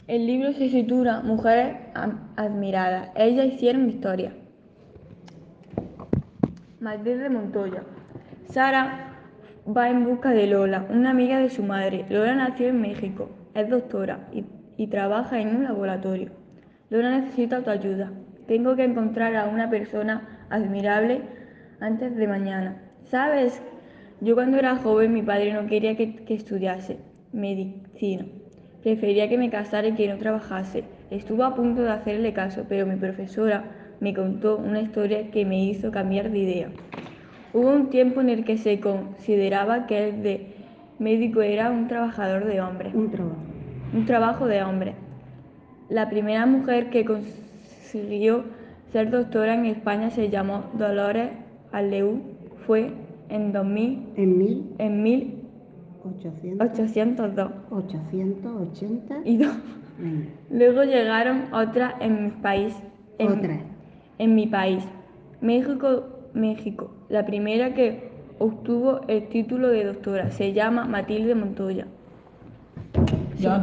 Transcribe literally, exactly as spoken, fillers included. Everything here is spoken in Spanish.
El libro se titula Mujeres admiradas. Ellas hicieron historia. Matilde Montoya. Sara va en busca de Lola, una amiga de su madre. Lola nació en México, es doctora y, y trabaja en un laboratorio. Lola necesita tu ayuda. Tengo que encontrar a una persona admirable antes de mañana. ¿Sabes? Yo cuando era joven mi padre no quería que, que estudiase medicina. Prefería que me casara y que no trabajase. Estuvo a punto de hacerle caso, pero mi profesora me contó una historia que me hizo cambiar de idea. Hubo un tiempo en el que se consideraba que el de médico era un trabajador de hombres. Un trabajo. Un trabajo de hombres. La primera mujer que consiguió ser doctora en España se llamó Dolores Aleu. Fue en dos mil, En mil en mil ochocientos dos ochocientos ochenta y dos. Venga. Luego llegaron otras en mi país. En, Otras. en mi país, México, México. La primera que obtuvo el título de doctora se llama Matilde Montoya.